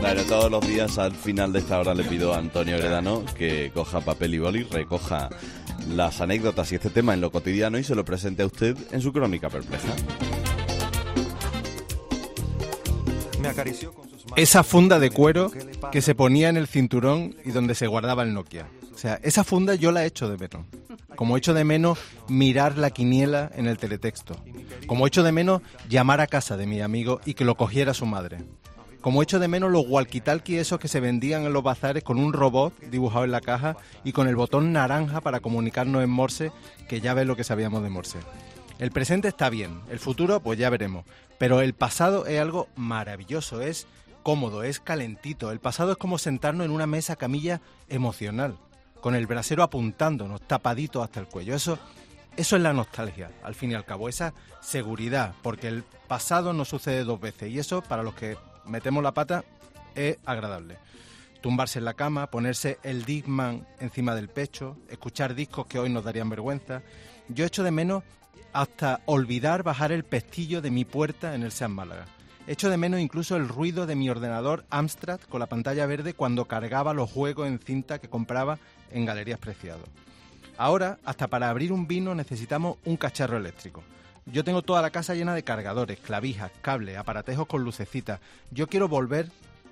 Claro, todos los días al final de esta hora le pido a Antonio Gredano que coja papel y boli, recoja las anécdotas y este tema en lo cotidiano y se lo presente a usted en su crónica perpleja. Esa funda de cuero que se ponía en el cinturón y donde se guardaba el Nokia. O sea, esa funda yo la echo de menos. Como echo de menos mirar la quiniela en el teletexto. Como echo de menos llamar a casa de mi amigo y que lo cogiera su madre. Como echo de menos los walkie-talkie esos que se vendían en los bazares con un robot dibujado en la caja y con el botón naranja para comunicarnos en Morse, que ya ves lo que sabíamos de Morse. El presente está bien, el futuro pues ya veremos, pero el pasado es algo maravilloso, es cómodo, es calentito. El pasado es como sentarnos en una mesa camilla emocional, con el brasero apuntándonos, tapadito hasta el cuello. Eso es la nostalgia, al fin y al cabo, esa seguridad, porque el pasado no sucede dos veces y eso, para los que metemos la pata, es agradable. Tumbarse en la cama, ponerse el Discman encima del pecho, escuchar discos que hoy nos darían vergüenza. Yo echo de menos hasta olvidar bajar el pestillo de mi puerta en el Seat Málaga. Echo de menos incluso el ruido de mi ordenador Amstrad con la pantalla verde cuando cargaba los juegos en cinta que compraba en Galerías Preciado. Ahora, hasta para abrir un vino necesitamos un cacharro eléctrico. Yo tengo toda la casa llena de cargadores, clavijas, cables, aparatejos con lucecitas. Yo quiero volver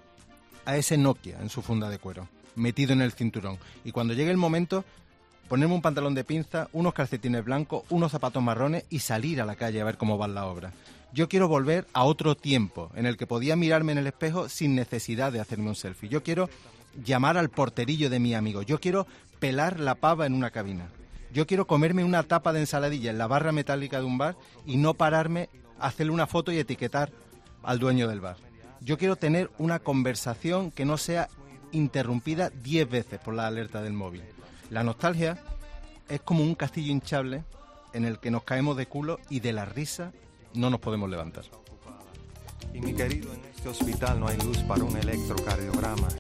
a ese Nokia en su funda de cuero, metido en el cinturón. Y cuando llegue el momento, ponerme un pantalón de pinza, unos calcetines blancos, unos zapatos marrones y salir a la calle a ver cómo va la obra. Yo quiero volver a otro tiempo en el que podía mirarme en el espejo sin necesidad de hacerme un selfie. Yo quiero llamar al porterillo de mi amigo. Yo quiero pelar la pava en una cabina. Yo quiero comerme una tapa de ensaladilla en la barra metálica de un bar y no pararme a hacerle una foto y etiquetar al dueño del bar. Yo quiero tener una conversación que no sea interrumpida 10 veces por la alerta del móvil. La nostalgia es como un castillo hinchable en el que nos caemos de culo y de la risa no nos podemos levantar. Y mi querido, en este hospital no hay luz para un electrocardiograma.